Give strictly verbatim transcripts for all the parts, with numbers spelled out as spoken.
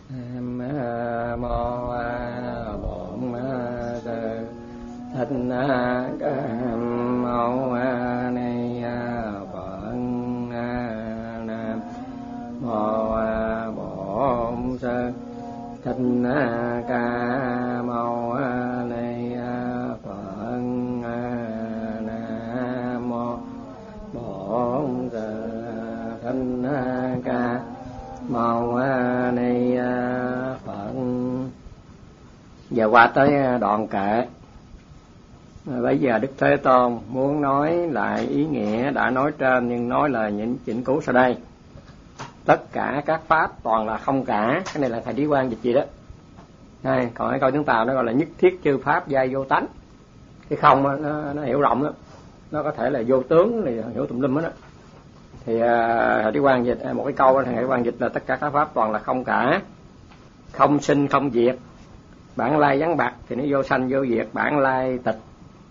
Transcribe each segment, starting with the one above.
Nam mô Bổn Sư Thích Ca Mâu Ni Phật. Nam mô Bổn Sư Thích Ca Mâu Ni Phật. Nam mô Bổn Sư Thích Ca Mâu Ni Phật. Giờ qua tới đoạn kệ. Bây giờ Đức Thế Tôn muốn nói lại ý nghĩa đã nói trên, nhưng nói là những chỉnh cứu sau đây. Tất cả các pháp toàn là không cả. Cái này là thầy Trí Quang dịch gì đó. Đây, còn cái câu tiếng Tàu nó gọi là nhất thiết chư pháp giai vô tánh. Cái không đó, nó, nó hiểu rộng lắm. Nó có thể là vô tướng, thì hiểu tùm lum hết đó. Thì uh, thầy Trí Quang dịch một cái câu đó, thầy Trí Quang dịch là tất cả các pháp toàn là không cả. Không sinh không diệt. Bản lai vắng bặt thì nó vô sanh vô diệt, bản lai tịch.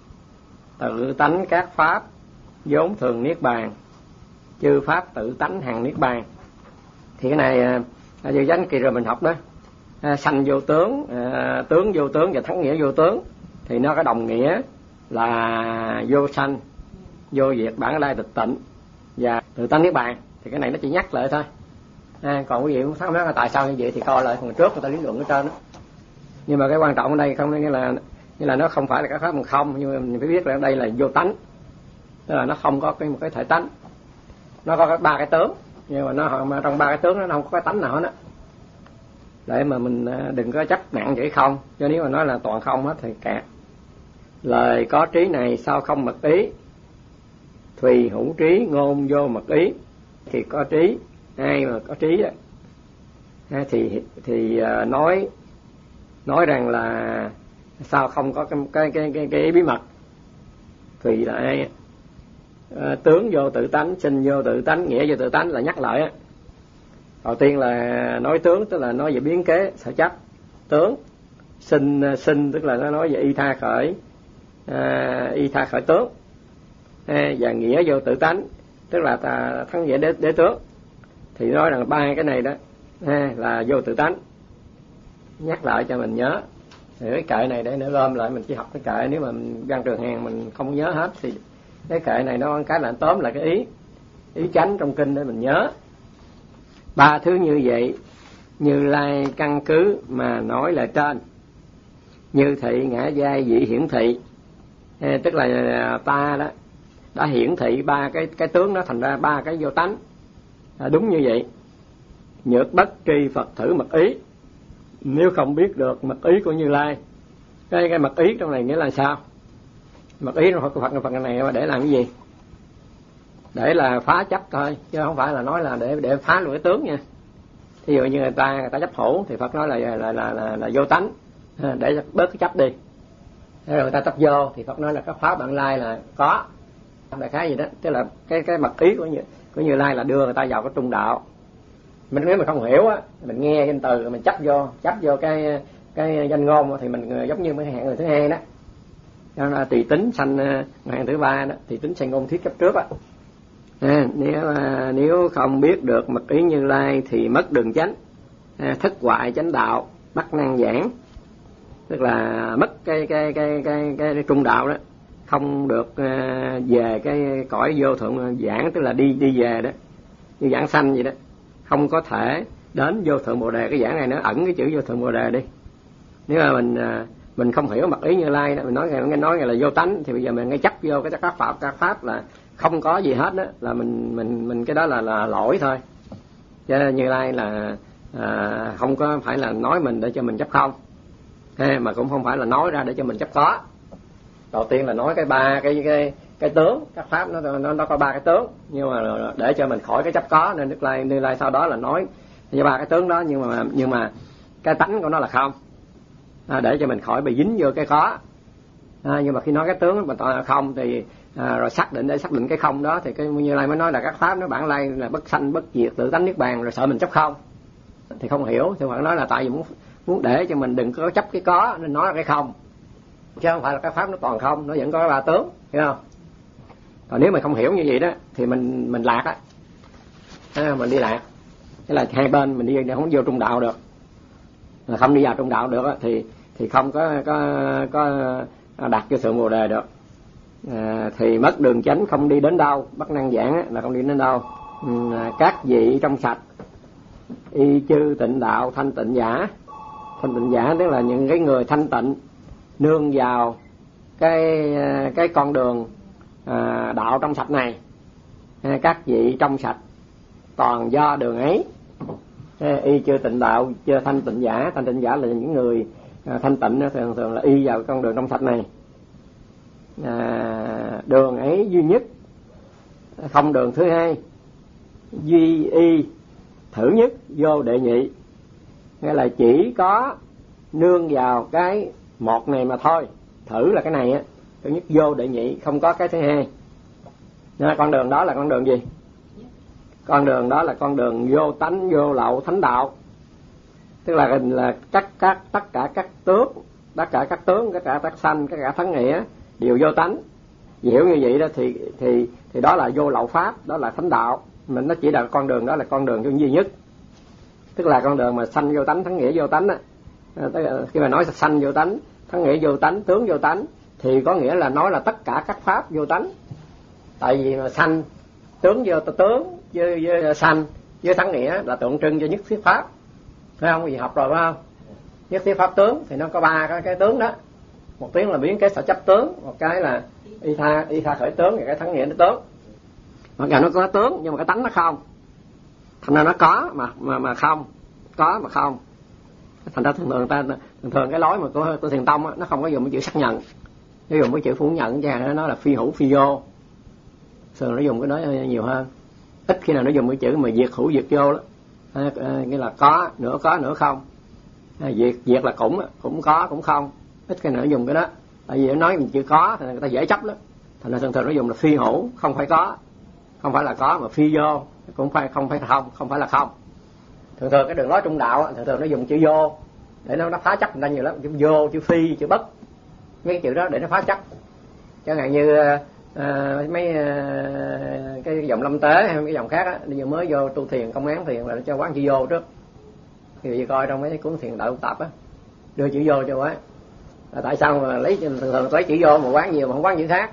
Tự tánh các pháp vốn thường niết bàn, chư pháp tự tánh hằng niết bàn. Thì cái này vô uh, danh kỳ rồi mình học đó. Uh, sanh vô tướng, uh, tướng vô tướng và thắng nghĩa vô tướng. Thì nó có đồng nghĩa là vô sanh, vô diệt, bản lai tịch tịnh và tự tánh niết bàn. Thì cái này nó chỉ nhắc lại thôi. À, còn quý vị cũng thắc mắc là tại sao như vậy thì coi lại phần trước người ta lý luận ở trên đó. Nhưng mà cái quan trọng ở đây không nghĩa là như là nó không phải là các pháp bằng không, nhưng mà mình phải biết là đây là vô tánh, tức là nó không có cái một cái thể tánh, nó có ba cái tướng, nhưng mà nó mà trong ba cái tướng nó không có cái tánh nào hết á, để mà mình đừng có chấp nặng vậy không, cho nếu mà nói là toàn không hết thì kẹt. Lời có trí này sao không mật ý, thùy hữu trí ngôn vô mật ý. Thì có trí, ai mà có trí đó, thì thì nói nói rằng là sao không có cái cái cái cái, cái bí mật. Thùy là ai? À, tướng vô tự tánh, sinh vô tự tánh, nghĩa vô tự tánh là nhắc lại á. Đầu tiên là nói tướng, tức là nói về biến kế sở chấp tướng. Sinh sinh tức là nó nói về y tha khởi, à, y tha khởi tướng. À, và nghĩa vô tự tánh tức là ta thắng nghĩa đế, đế tướng. Thì nói rằng ba cái này đó à, là vô tự tánh. Nhắc lại cho mình nhớ. Thì cái kệ này để nữa gom lại, mình chỉ học cái kệ, nếu mà mình văn trường hàng mình không nhớ hết thì cái kệ này nó cái là tóm lại cái ý ý chánh trong kinh để mình nhớ. Ba thứ như vậy Như Lai căn cứ mà nói là trên. Như thị ngã giai vị hiển thị, à, tức là ta đó đã hiển thị ba cái cái tướng đó thành ra ba cái vô tánh. À, đúng như vậy. Nhược bất tri Phật thử mật ý. Nếu không biết được mật ý của Như Lai, cái cái mật ý trong này nghĩa là sao? Mật ý trong Phật Phật này để làm cái gì? Để là phá chấp thôi, chứ không phải là nói là để để phá luôn cái tướng nha. Thí dụ như người ta người ta chấp thủ thì Phật nói là là là là, là, là vô tánh, để bớt cái chấp đi. Rồi người ta chấp vô thì Phật nói là các pháp bản lai là có. Đại khái gì đó, tức là cái cái mật ý của Như của Như Lai là đưa người ta vào cái trung đạo. Mình nếu mình không hiểu á, mình nghe danh từ mình chấp vô, chấp vô cái cái danh ngôn thì mình giống như mấy hạng người thứ hai đó. Đó là tùy tính sanh hạng thứ ba đó, tùy tính sanh ngôn thiết chấp trước á. À, nếu nếu không biết được mật ý Như Lai thì mất đường chánh, à, thất hoại chánh đạo, bắt năng giảng, tức là mất cái cái cái cái cái, cái trung đạo đó, không được uh, về cái cõi vô thượng giảng, tức là đi đi về đó, như giảng sanh vậy đó, không có thể đến vô thượng bồ đề. Cái giảng này nó ẩn cái chữ vô thượng bồ đề đi. Nếu mà mình uh, mình không hiểu mật ý Như Lai đó, mình nói nghe nói là vô tánh, thì bây giờ mình ngay chấp vô cái các pháp các pháp là không có gì hết đó, là mình mình mình cái đó là là lỗi thôi. Cho nên Như Lai là à, không có phải là nói mình để cho mình chấp không, ha, mà cũng không phải là nói ra để cho mình chấp có. Đầu tiên là nói cái ba cái cái cái tướng, các pháp nó nó nó có ba cái tướng, nhưng mà để cho mình khỏi cái chấp có, nên Đức Lai Như Lai sau đó là nói với ba cái tướng đó, nhưng mà nhưng mà cái tánh của nó là không, à, để cho mình khỏi bị dính vô cái có. À, nhưng mà khi nói cái tướng mà toàn là không thì à, rồi xác định để xác định cái không đó thì cái Như Lai mới nói là các pháp nó bản lai là bất sanh bất diệt tự tánh niết bàn, rồi sợ mình chấp không thì không hiểu, thì bạn nói là tại vì muốn muốn để cho mình đừng có chấp cái có nên nói là cái không, chứ không phải là các pháp nó toàn không, nó vẫn có ba tướng, hiểu không? Còn nếu mà không hiểu như vậy đó thì mình mình lạc á, à, mình đi lạc, thế là hai bên mình đi không vô trung đạo được. không đi vào trung đạo được thì thì không có có có đạt cho sự bồ đề được. À, thì mất đường chánh không đi đến đâu, bất năng giảng là không đi đến đâu. À, các vị trong sạch y chư tịnh đạo thanh tịnh giả. Thanh tịnh giả tức là những cái người thanh tịnh nương vào cái cái con đường à, đạo trong sạch này. À, các vị trong sạch toàn do đường ấy. À, y chư tịnh đạo chư thanh tịnh giả. Thanh tịnh giả là những người à, thanh tịnh thường thường là y vào con đường trong sạch này. À, đường ấy duy nhất, không đường thứ hai. Duy y thử nhất vô đệ nhị, nghĩa là chỉ có nương vào cái một này mà thôi. Thử là cái này á, thứ nhất vô đệ nhị, không có cái thứ hai. Nên con đường đó là con đường gì? Con đường đó là con đường vô tánh, vô lậu, thánh đạo. Tức là là các các tất cả các tướng, tất cả các tướng, tất cả các sanh, tất cả thắng nghĩa đều vô tánh. Hiểu như vậy đó thì thì thì đó là vô lậu pháp, đó là thánh đạo. Mình nó chỉ là con đường đó là con đường duy nhất. Tức là con đường mà sanh vô tánh, thắng nghĩa vô tánh á. Khi mà nói sanh vô tánh, thắng nghĩa vô tánh, tướng vô tánh thì có nghĩa là nói là tất cả các pháp vô tánh. Tại vì mà sanh, tướng vô tướng, với, với sanh, với thắng nghĩa là tượng trưng cho nhất thiết pháp. Thấy không? Vì học rồi phải không? Nhất thiết pháp tướng thì nó có ba cái, cái tướng đó. Một tiếng là biến cái sở chấp tướng, một cái là y tha y tha khởi tướng, và cái thắng nghĩa nó tướng. Mặc dù nó có tướng nhưng mà cái tánh nó không. Thành ra nó có mà mà mà không, có mà không. Thành ra thường thường ta thường thường cái lối mà của, của Thiền tông á, nó không có dùng cái chữ xác nhận, nó dùng cái chữ phủ nhận, cha nó nói là phi hữu phi vô. Thường nó dùng cái đó nhiều hơn, ít khi nào nó dùng cái chữ mà diệt hữu diệt vô đó. À, à, nghĩa là có nửa có nửa không. À, diệt diệt là cũng cũng có cũng không, ít khi nào nó dùng cái đó. Tại vì nó nói mình chữ có thì người ta dễ chấp lắm. Thành ra thường thường nó dùng là phi hữu, không phải có, không phải là có, mà phi vô cũng phải không phải không, không phải là không. Thường thường cái đường lối trung đạo thường thường nó dùng chữ vô để nó nó phá chấp người ta nhiều lắm, chữ vô, chữ phi, chữ bất, mấy cái chữ đó để nó phá chấp. Chẳng hạn như à, mấy à, cái dòng lâm tế hay cái dòng khác á, bây giờ mới vô tu thiền công án thiền là cho quán chữ vô trước. Thì coi trong mấy cuốn thiền đại tập á, đưa chữ vô cho quán. Là tại sao mà lấy thường thường lấy chữ vô mà quán nhiều mà không quán chữ khác?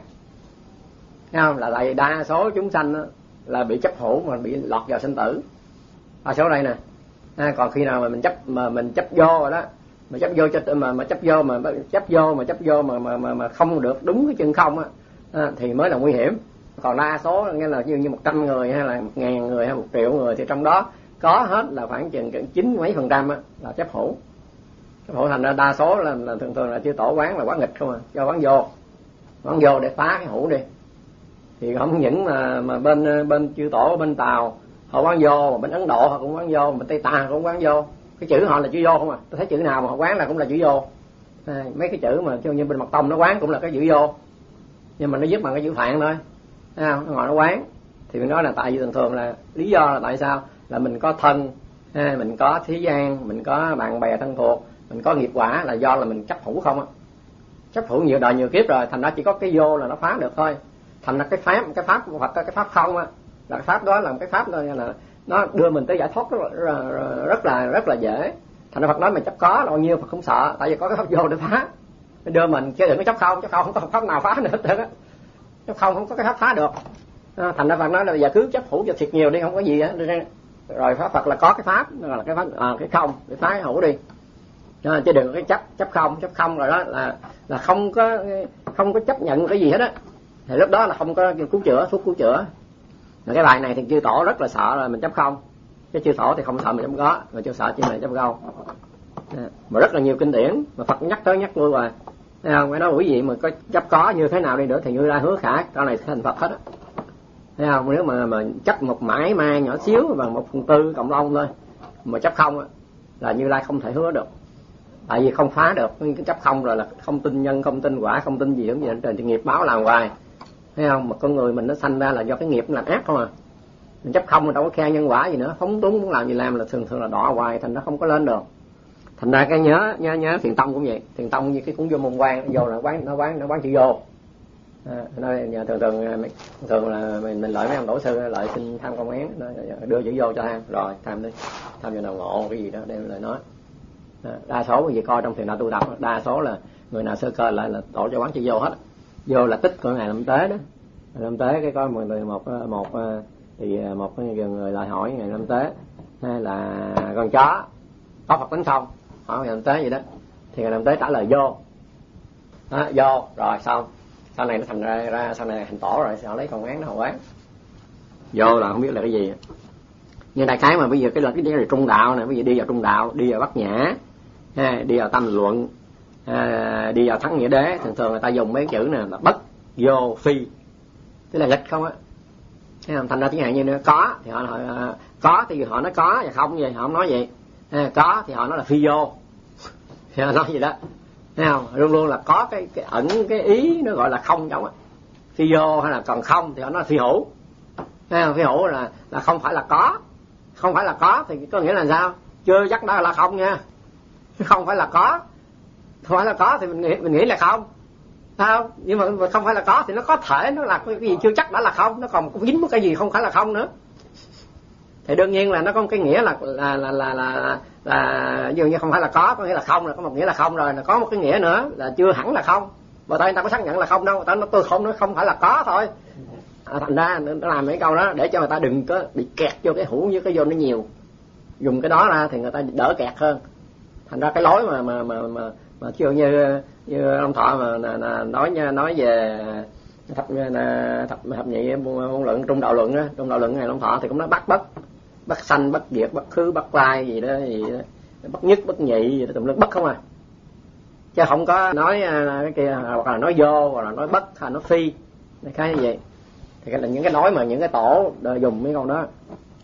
Thấy không? Là tại vì đa số chúng sanh đó, là bị chấp hữu mà bị lọt vào sinh tử. Đa số đây nè. À, còn khi nào mà mình chấp mà mình chấp vô rồi đó, mà chấp vô cho mà mà chấp vô mà chấp vô mà chấp vô mà mà mà, mà không được đúng cái chân không á, à, thì mới là nguy hiểm. Còn đa số nghĩa là như như một trăm người hay là một ngàn người hay một triệu người thì trong đó có hết là khoảng chừng chín mấy phần trăm á là chấp hữu. Chấp hữu thành ra đa số là, là thường thường là chư tổ quán là quán nghịch không à, cho quán vô, quán vô để phá cái hữu đi. Thì không những mà mà bên bên chư tổ bên Tàu họ quán vô, mà bên Ấn Độ họ cũng quán vô, bên Tây Tạng cũng quán vô. Cái chữ họ là chữ vô không à. Tôi thấy chữ nào mà họ quán là cũng là chữ vô. À, mấy cái chữ mà như bên Mật Tông nó quán cũng là cái chữ vô, nhưng mà nó viết bằng cái chữ Phạn thôi. Thấy không? Nó ngồi nó quán. Thì mình nói là tại vì thường thường là lý do là tại sao? Là mình có thân, ha, mình có thế gian, mình có bạn bè thân thuộc, mình có nghiệp quả là do là mình chấp hữu không á. Chấp hữu nhiều đời nhiều kiếp rồi, thành ra chỉ có cái vô là nó phá được thôi. Thành ra cái pháp, cái pháp hoặc cái pháp không á, là cái pháp đó là một cái pháp thôi, là nó đưa mình tới giải thoát rất là rất là rất là dễ. Thành ra Phật nói mình chấp có là bao nhiêu Phật không sợ, tại vì có cái pháp vô để phá. Nó đưa mình chứ đừng có chấp không, chấp không không có pháp nào phá được hết á. Chấp không không có cái pháp phá được. À, thành ra Phật nói là giờ cứ chấp hữu cho thiệt nhiều đi, không có gì á. Rồi pháp Phật là có cái pháp, là cái pháp à, cái không để phá hữu đi. À, chứ đừng có cái chấp chấp không, chấp không rồi đó là là không có không có chấp nhận cái gì hết á. Thì lúc đó là không có cứu chữa, thuốc cứu chữa. Mà cái bài này thì chư tổ rất là sợ là mình chấp không. Cái chư tổ thì không sợ mình chấp có, mà chư sợ chỉ mình chấp câu. Mà rất là nhiều kinh điển mà Phật nhắc tới nhắc lui rồi. Thấy không? Cái đó quý vị mà có chấp có như thế nào đi nữa thì Như Lai hứa khả câu này thành Phật hết á. Thấy không? Nếu mà mà chấp một mãi mai nhỏ xíu bằng một phần tư cộng long thôi mà chấp không á là Như Lai không thể hứa được. Tại vì không phá được, cái chấp không rồi là không tin nhân, không tin quả, không tin gì hết gì trên thì nghiệp báo làm hoài. Thấy không? Mà con người mình nó sanh ra là do cái nghiệp nó làm ác không à. Mình chấp không mình đâu có khe nhân quả gì nữa, phóng túng muốn làm gì làm là thường thường là đọa hoài, thành nó không có lên được. Thành ra cái nhớ nhớ nhớ Thiền tông cũng vậy, Thiền tông như cái cuốn vô môn quan vô là quán nó quán nó quán chữ vô. À, nói nhà thường thường thường là mình mình lợi mấy ông tổ sư lợi xin tham công án, đưa chữ vô cho tham rồi tham đi, tham vô nào ngộ cái gì đó đem lời nói. Đa số gì coi trong thiền đạo tu tập, đa số là người nào sơ cơ lại là tổ cho quán cho vô hết. Vô là tích của ngày làm tế đó. Ngày làm tế cái có một một một thì một người lại hỏi ngày làm tế hay là con chó có Phật tính không? Hỏi ngày làm tế vậy đó. Thì ngày làm tế trả lời vô. Đó, vô rồi xong. Sau này nó thành ra, ra sau này thành tổ rồi họ lấy con án nó họ quán. Vô là không biết là cái gì. Nhưng đại khái mà bây giờ cái là cái này trung đạo này, bây giờ đi vào trung đạo, đi vào bát nhã, ha, đi vào tâm luận, ha, đi vào thắng nghĩa đế, thường thường người ta dùng mấy chữ này là bất, vô, phi, tức là nghịch không á. Thành ra tiếng Hàn như nữa có thì họ nói có thì họ nói có và không vậy, họ không nói vậy. Ha, có thì họ nói là phi vô, thì họ nói gì đó, thấy không? Luôn luôn là có cái cái ẩn cái ý nó gọi là không giống á. Phi vô hay là còn không thì họ nói là phi hữu. Thấy không? Phi hữu là là không phải là có. Không phải là có thì có nghĩa là sao? Chưa chắc đó là không nha. Không phải là có. Không phải là có thì mình nghĩ mình nghĩ là không. Sao? Nhưng mà không phải là có thì nó có thể nó là cái gì chưa chắc đã là không, nó còn dính một cái gì không phải là không nữa. Thì đương nhiên là nó có một cái nghĩa là là là là là, là ví dụ như không phải là có, có nghĩa là không, là có một nghĩa là không rồi, là có một cái nghĩa nữa là chưa hẳn là không. Và tại người ta có xác nhận là không đâu, người ta nói tôi không nói không phải là có thôi. À, thành ra nó làm mấy câu đó để cho người ta đừng có bị kẹt vô cái hữu với cái vô nó nhiều, dùng cái đó ra thì người ta đỡ kẹt hơn. Thành ra cái lối mà mà mà mà, mà ví dụ như như ông Thọ mà nói nói về thập thập thập nhị môn luận trung đạo luận á, trung đạo luận này ông Thọ thì cũng nói bắt bất bất sanh bất diệt bất khứ bất lai gì đó, gì đó bất nhất bất nhị gì đó, tùm lum bất không à, chứ không có nói cái kia hoặc là nói vô hoặc là nói bất hay nói phi cái như vậy. Thì cái là những cái nói mà những cái tổ dùng mấy câu đó.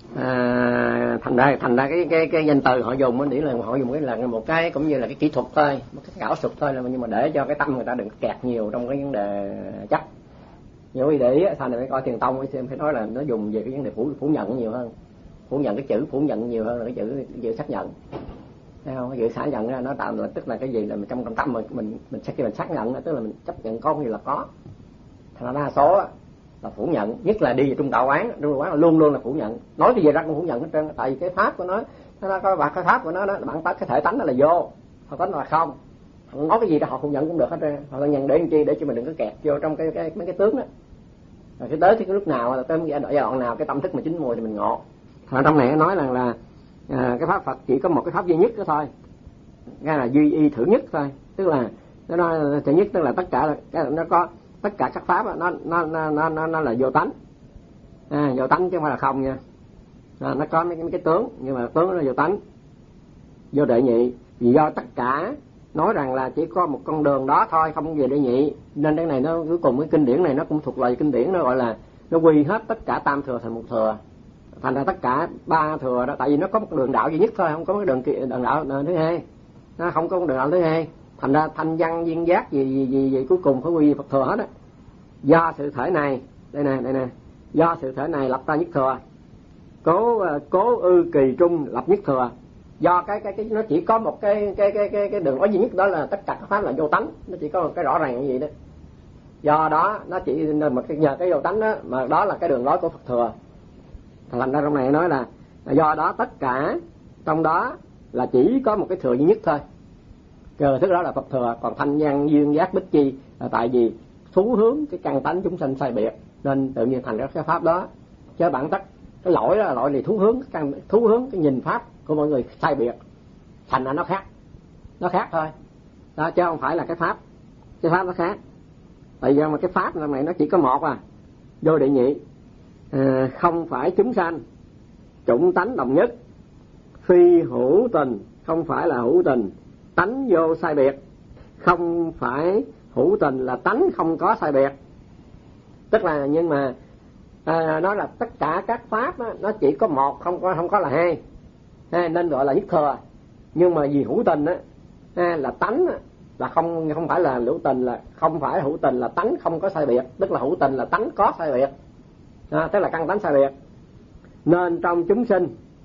À, thành ra thành ra cái cái cái danh từ họ dùng nó chỉ là họ dùng cái là một cái cũng như là cái kỹ thuật thôi, một cái ảo thuật thôi, là nhưng mà để cho cái tâm người ta đừng kẹt nhiều trong cái vấn đề chắc. Nhiều khi để ý thành này coi Thiền Tông xem phải nói là nó dùng về cái vấn đề phủ phủ nhận nhiều hơn, phủ nhận cái chữ phủ nhận nhiều hơn là cái chữ cái chữ xác nhận. Thấy không? Cái chữ xác nhận ra nó tạo là tức là cái gì là mình trong trong tâm mình mình mình khi mình xác nhận tức là mình chấp nhận có gì là có. Thành ra đa số là phủ nhận, nhất là đi về trung đạo quán, trung đạo quán là luôn luôn là phủ nhận, nói cái gì ra cũng phủ nhận hết trơn, tại vì cái pháp của nó, nó có bạc cái pháp của nó đó, bản tánh cái thể tánh đó là vô, họ tánh là không, họ nói cái gì đó họ phủ nhận cũng được hết trơn, họ nhận để làm chi để cho mình đừng có kẹt vô trong cái cái mấy cái tướng đó. Rồi cái tới thì cái lúc nào là tới giai đoạn nào cái tâm thức mà chín mùi thì mình ngộ. Ở trong này nó nói rằng là à, cái pháp Phật chỉ có một cái pháp duy nhất đó thôi, cái là duy y thử nhất thôi, tức là nó nói thứ nhất tức là tất cả là nó có tất cả các pháp nó nó nó nó nó là vô tánh, à, vô tánh chứ không phải là không nha. À, nó có mấy cái, mấy cái tướng nhưng mà tướng nó vô tánh, vô đệ nhị, vì do tất cả nói rằng là chỉ có một con đường đó thôi, không về đệ nhị, nên cái này nó cuối cùng cái kinh điển này nó cũng thuộc loại kinh điển nó gọi là nó quy hết tất cả tam thừa thành một thừa, thành ra tất cả ba thừa đó, tại vì nó có một đường đạo duy nhất thôi, không có cái đường đường đạo thứ hai, nó không có một đường đạo thứ hai. Thành ra thanh văn duyên giác gì gì gì, gì cuối cùng phải quy Phật thừa hết á. Do sự thể này, đây nè đây nè, do sự thể này lập ra nhất thừa, cố cố ư kỳ trung lập nhất thừa. Do cái cái cái nó chỉ có một cái cái cái cái cái đường lối duy nhất đó là tất cả các pháp là vô tánh, nó chỉ có một cái rõ ràng như vậy đó. Do đó nó chỉ một cái nhờ cái vô tánh đó mà đó là cái đường lối của Phật thừa. Thành ra trong này nói là do đó tất cả trong đó là chỉ có một cái thừa duy nhất thôi. Cờ thức đó là Phật thừa, còn thanh văn duyên giác bích chi là tại vì thú hướng cái căn tánh chúng sanh sai biệt nên tự nhiên thành ra cái pháp đó. Chứ bản chất cái lỗi đó là lỗi là thú hướng cái căn thú hướng cái nhìn pháp của mọi người sai biệt, thành ra nó khác, nó khác thôi đó, chứ không phải là cái pháp, cái pháp nó khác. Tại vì mà cái pháp này nó chỉ có một à, vô đệ nhị, à, không phải chúng sanh, chủng tánh đồng nhất, phi hữu tình, không phải là hữu tình, tánh vô sai biệt, không phải hữu tình là tánh không có sai biệt. Tức là nhưng mà à, nó là tất cả các pháp á, nó chỉ có một, không có không có là hai, à, nên gọi là nhất thừa. Nhưng mà vì hữu tình á, à, là tánh á, là không không phải là hữu tình, là không phải hữu tình là tánh không có sai biệt, tức là hữu tình là tánh có sai biệt, à, tức là căn tánh sai biệt. Nên trong chúng sinh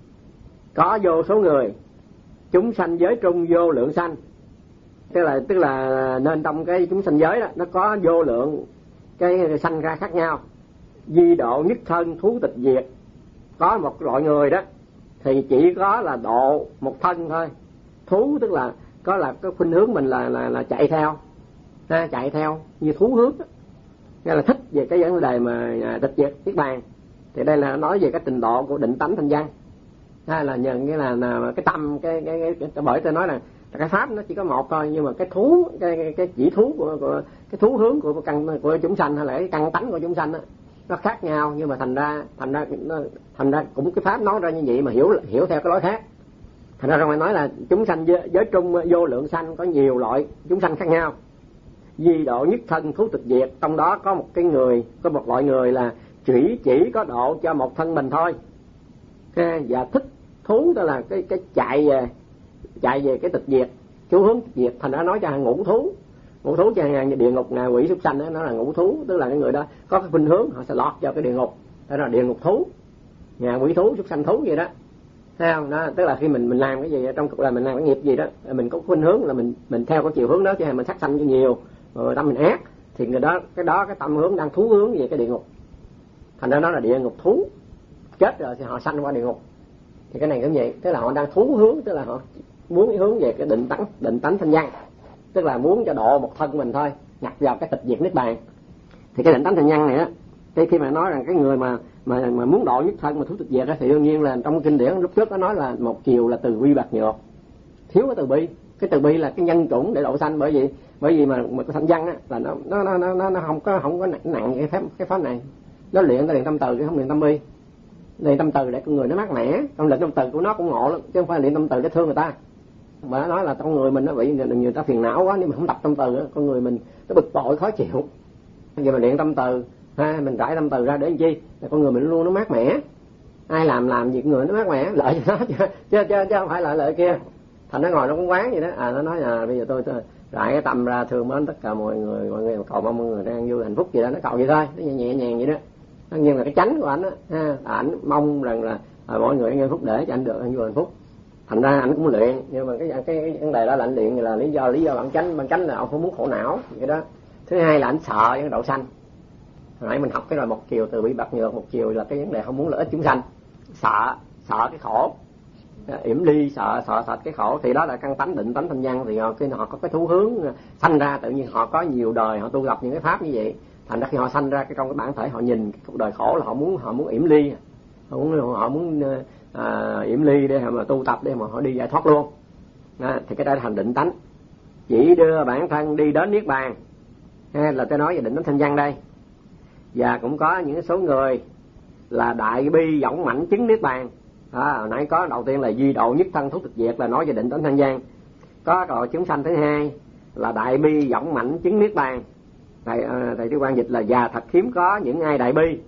có vô số người, chúng sanh giới trung vô lượng sanh, tức là tức là nên trong cái chúng sanh giới đó nó có vô lượng cái sanh ra khác nhau. Di độ nhất thân thú tịch diệt, có một loại người đó thì chỉ có là độ một thân thôi, thú tức là có là cái khuynh hướng mình là là là chạy theo, ha, chạy theo như thú hướng, nghĩa là thích về cái vấn đề mà tịch diệt niết bàn. Thì đây là nói về cái trình độ của định tánh thanh văn, hay là nhận cái là, là cái tâm cái cái, cái, cái bởi tôi nói là cái pháp nó chỉ có một thôi, nhưng mà cái thú cái cái, cái chỉ thú của, của cái thú hướng của căn của chúng sanh hay là cái căn tánh của chúng sanh đó, nó khác nhau, nhưng mà thành ra thành ra nó, thành ra cũng cái pháp nói ra như vậy mà hiểu hiểu theo cái lối khác. Thành ra ngoài nói là chúng sanh giới, giới trung vô lượng sanh có nhiều loại chúng sanh khác nhau, di độ nhất thân thú tịch diệt, trong đó có một cái người có một loại người là chỉ chỉ có độ cho một thân mình thôi, và thích thú đó là cái cái chạy về chạy về cái tịch diệt, chú hướng tịch diệt. Thành ra nói cho ngũ thú, ngũ thú cho địa ngục ngạ quỷ súc sanh đó, nó là ngũ thú, tức là cái người đó có cái khuynh hướng họ sẽ lọt vào cái địa ngục, đó là địa ngục thú, ngạ quỷ thú, súc sanh thú vậy đó, thấy không? Đó tức là khi mình mình làm cái gì trong cuộc là mình làm cái nghiệp gì đó, mình có khuynh hướng là mình mình theo cái chiều hướng đó, chứ mình sát sanh cho nhiều rồi tâm mình ác, thì người đó cái đó cái tâm hướng đang thú hướng về cái địa ngục. Thành ra nó là địa ngục thú, chết rồi thì họ sanh qua địa ngục. Thì cái này cũng vậy, tức là họ đang thú hướng, tức là họ muốn hướng về cái định tánh định tánh thanh văn, tức là muốn cho độ một thân mình thôi, nhập vào cái tịch diệt niết bàn. Thì cái định tánh thanh văn này á, thì khi mà nói rằng cái người mà mà mà muốn độ nhất thân mà thú tịch diệt á, thì đương nhiên là trong kinh điển lúc trước có nói là một chiều là từ bi bạc nhược, thiếu cái từ bi. Cái từ bi là cái nhân chủng để độ sanh, bởi vì bởi vì mà mà cái thanh văn á là nó nó nó nó nó không có không có nặng, nặng cái pháp cái pháp này. Nó luyện tới luyện tâm từ chứ không luyện tâm bi. Luyện tâm từ để con người nó mát mẻ, trong luyện tâm từ của nó cũng ngộ lắm, chứ không phải luyện tâm từ để thương người ta. Mà nó nói là con người mình nó bị người, người ta phiền não quá, nếu mà không tập tâm từ á, con người mình nó bực bội khó chịu. Giờ mà luyện tâm từ, ha, mình trải tâm từ ra để làm chi? Là con người mình luôn nó mát mẻ. Ai làm làm việc người nó mát mẻ, lợi cho nó chứ, chứ, chứ, chứ không phải lợi lợi kia. Thành nó ngồi nó cũng quán vậy đó. À nó nói là bây giờ tôi, tôi rải cái tâm ra thương mến tất cả mọi người, mọi người cầu mong mọi người đang vui hạnh phúc gì đó, nó cầu vậy thôi, nó nhẹ nhẹ nhàng vậy đó. Nhưng mà cái chánh của ảnh á, ha, ảnh mong rằng là à, mọi người hạnh phúc để cho anh được anh vui hạnh phúc. Thành ra anh cũng luyện, nhưng mà cái cái cái vấn đề đó là anh luyện là lý do lý do bản chánh bản chánh là ông không muốn khổ não vậy đó. Thứ hai là anh sợ cái độ sanh. Hồi nãy mình học cái rồi một chiều từ bi bạc nhược, một chiều là cái vấn đề không muốn lợi ích chúng sanh, sợ sợ cái khổ, yểm ly, sợ sợ sệt cái khổ. Thì đó là căn tánh định tánh thanh văn. Thì họ, khi họ có cái thú hướng sanh ra, tự nhiên họ có nhiều đời họ tu tập những cái pháp như vậy. Thành ra khi họ sanh ra cái trong cái bản thể họ nhìn cái cuộc đời khổ là họ muốn họ muốn yểm ly, họ muốn họ muốn à, yểm ly để mà tu tập để mà họ đi giải thoát luôn. Đó, thì cái đó là thành định tánh, chỉ đưa bản thân đi đến niết bàn. Ha, là tôi nói về định tánh thanh văn đây. Và cũng có những số người là đại bi dõng mãnh chứng niết bàn. À, hồi nãy có đầu tiên là di độ nhất thân thú tịch diệt là nói về định tánh thanh văn. Có rồi chúng sanh thứ hai là đại bi dõng mãnh chứng niết bàn. Thầy à, thầy Trí Quang dịch là già thật hiếm có những ai đại bi